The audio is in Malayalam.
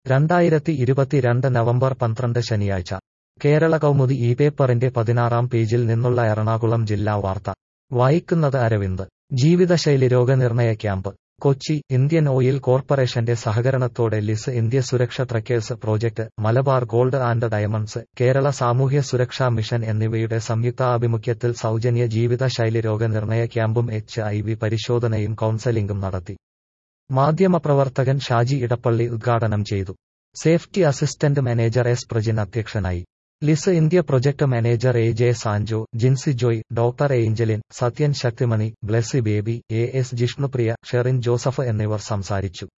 2022 നവംബർ 12 ശനിയാഴ്ച കേരള കൗമുദി ഈ പേപ്പറിന്റെ 16-ാം പേജിൽ നിന്നുള്ള എറണാകുളം ജില്ലാ വാർത്ത വായിക്കുന്നത് അരവിന്ദ്. ജീവിതശൈലി രോഗനിർണയ ക്യാമ്പ് കൊച്ചി. ഇന്ത്യൻ ഓയിൽ കോർപ്പറേഷന്റെ സഹകരണത്തോടെ Lis India Suraksha truckers project, Malabar gold and diamonds, Kerala Samoohya Suraksha mission എന്നിവയുടെ സംയുക്താഭിമുഖ്യത്തിൽ സൗജന്യ ജീവിതശൈലി രോഗനിർണയ ക്യാമ്പും HIV പരിശോധനയും കൗൺസലിംഗും നടത്തി. മാധ്യമപ്രവർത്തകൻ ഷാജി ഇടപ്പള്ളി ഉദ്ഘാടനം ചെയ്തു. Safety assistant manager S. Prajin അധ്യക്ഷനായി. Lis India project manager AJ Sanjo, Jincy Joy, doctor Angeline, Sathyan Shakthimani, Blessy Baby, AS Jishnupriya, Sherin Joseph എന്നിവർ സംസാരിച്ചു.